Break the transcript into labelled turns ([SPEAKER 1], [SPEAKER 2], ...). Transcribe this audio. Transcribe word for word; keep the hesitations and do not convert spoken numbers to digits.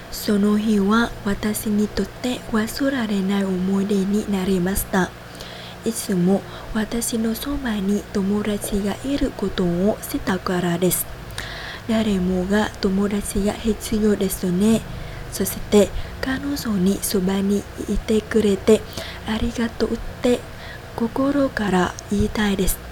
[SPEAKER 1] その日は私にとって忘れられない思い出になりました。いつも私のそばに友達がいることを知ったからです。誰もが友達が必要ですね。そして彼女にそばにいてくれてありがとうって心から言いたいです。